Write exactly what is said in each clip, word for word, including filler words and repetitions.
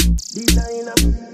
Designer.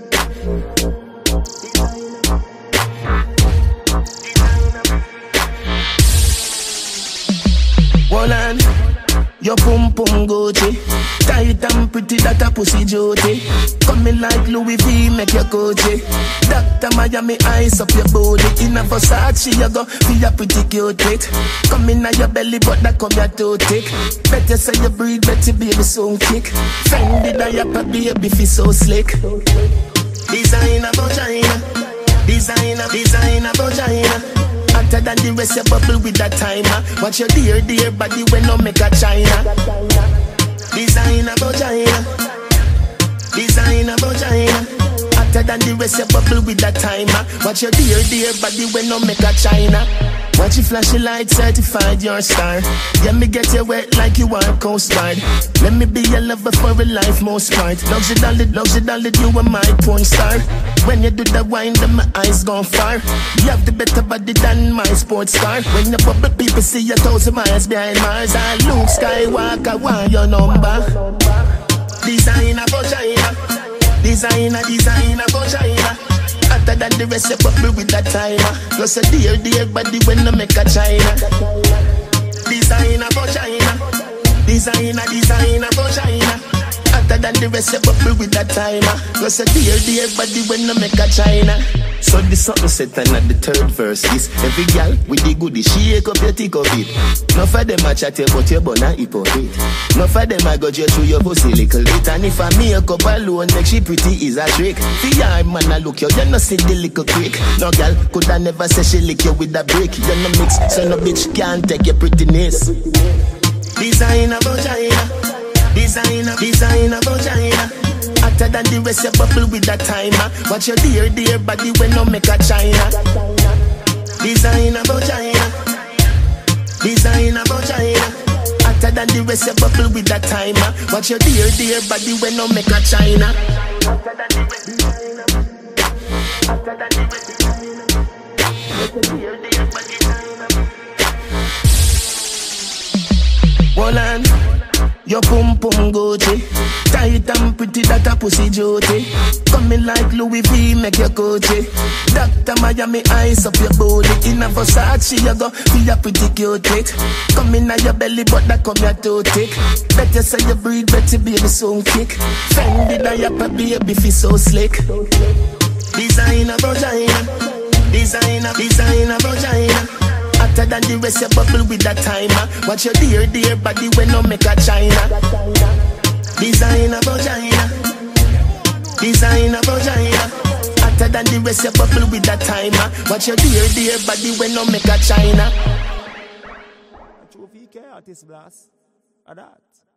Wolan, your pum pum Gucci, tight and pretty that a pussy Jody. Coming like Louis V, make your Gucci. Doctor Miami, ice up your body. In a Versace, you go be a pretty cute it. Come in your belly, but that come your too thick. Better say you breathe, better baby soon kick. Fendi diaper, baby feel so slick. Designer vagina, designer, designer vagina. Hotter than the rest, you bubble with that timer. Watch your dear, dear body when no make a China. Designer vagina, designer vagina. Hotter than the rest, you bubble with that timer. Watch your dear, dear body when no make a China. Watch you flash your light, certified your star. Yeah, me get you wet like you are Coast Guard. Let me be your lover for a life most part. Loves you dolly, loves you dolly, you are my porn star. When you do the wine, then my eyes gone far. You have the better body than my sports car. When you bubble, people see you thousand miles behind Mars. I Luke Skywalker, want your number. Designer vagina, designer, designer vagina. Hotter than the rest, you bubble with that timer. Plus a dear, dear body when you make a China. Designer vagina, designer, designer vagina. Hotter than the rest, you bubble with that timer. Plus a dear, dear body when you make a China. So this something set and at the third verse is every gal with the goodie, shake up your tick of it. None for them a chat you but you born a hypocrite. None for them a go you through your pussy little bit. And if I make up alone make she pretty is a trick. For your man a look you, you no see the little quick. No gal coulda never say she lick you with a brick. You no mix, so no bitch can't take your prettiness. Designer vagina, designer, designer vagina. Hotter than the rest, you bubble with that timer. Watch your dear, dear body when no make a China. Designer vagina, designer vagina. Hotter than the rest, you bubble with that timer. Watch your dear, dear body when no make a China. Hotter than the rest, designer. Hotter than the rest, designer. Watch your dear, dear body, designer. Wolan, your pum pum Gucci, tight and pretty that a pussy Jody. Coming like Louis V, make your Gucci. Doctor Miami, ice up your body. In a Versace, you go be a pretty cute it. Come in your belly, but that come your too thick. Better say you breathe, better baby soon kick. Fendi diaper, baby feel so slick. Designer vagina, designer, designer vagina. Hotter than the rest, you bubble with that timer. Watch your dear, dear body when no make a China. Designer vagina, designer vagina. Hotter than the rest, you bubble with that timer. Watch your dear, dear body when no make a China. Artist Blast, a that.